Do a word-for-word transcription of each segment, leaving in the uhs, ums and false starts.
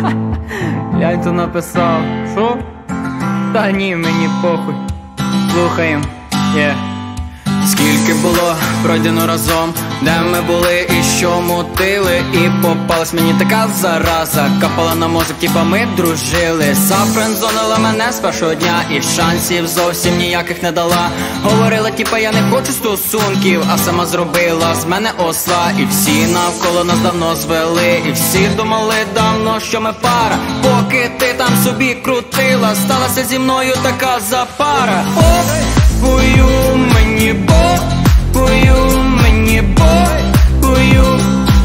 Я то написав. Що? Та ні, мені похуй. Слухаєм, є. Скільки було пройдено разом, де ми були і що мутили. І попалась мені така зараза, капала на мозок, типа ми дружили. Зафрендзонила мене з першого дня і шансів зовсім ніяких не дала. Говорила, типа я не хочу стосунків, а сама зробила з мене осла. І всі навколо нас давно звели, і всі думали давно, що ми пара. Поки ти там собі крутила, сталася зі мною така запара. Похую мені, похую мені, похую,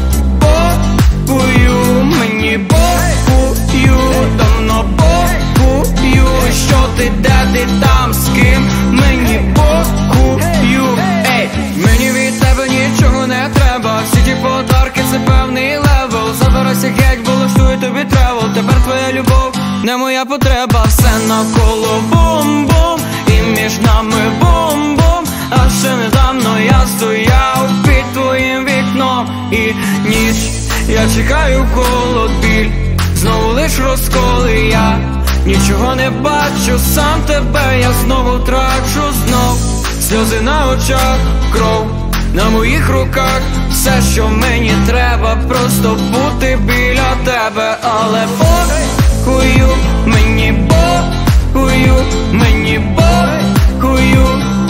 похую мені, похую, давно похую, що ти, де ти там, з ким, мені похую. Ей, мені від тебе нічого не треба, всі ті подарки це певний левел. Забирайся геть, бо влаштую тобі тревел. Тепер твоя любов не моя потреба. Все навколо бум-бум, і між нами бум-бум. А ще недавно я стояв під твоїм вікном, і ніч, я чекаю холод, біль, знову лиш розколи. Я нічого не бачу, сам тебе я знову трачу. Знов сльози на очах, кров на моїх руках. Все, що мені треба, просто бути біля тебе. Але похую мені, похую мені, похую,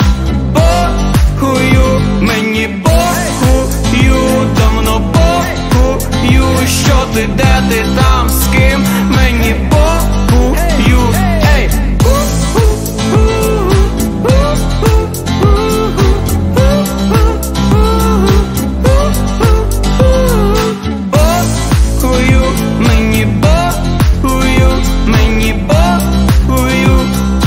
похую мені, похую, давно похую, що ти, де ти там, з ким, мені похую. Ей! Похую мені, похую мені, похую,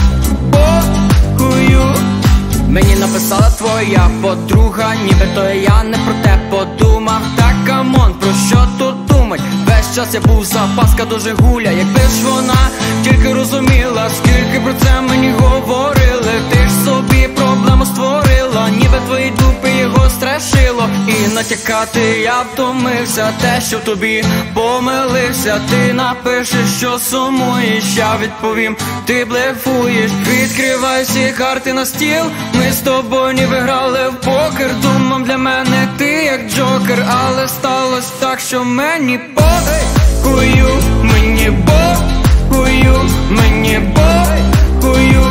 похую. Мені написала твоя подруга, ніби то я не про те подумав. Так, камон, про що тут думать? Весь час я був запаска до Жигуля. Якби ж вона тільки розуміла, скільки про це мені говорили. Ти ж собі проблему створила, ніби твої дупи його страшило. І натякати я втомився, те, що тобі помилився. Ти напишеш, що сумуєш, я відповім, ти блефуєш. Відкривай всі карти на стіл, ми з тобою ніби грали в покер. Думав, для мене ти як Джокер, але сталося так, що мені похую, мені похую, мені похую.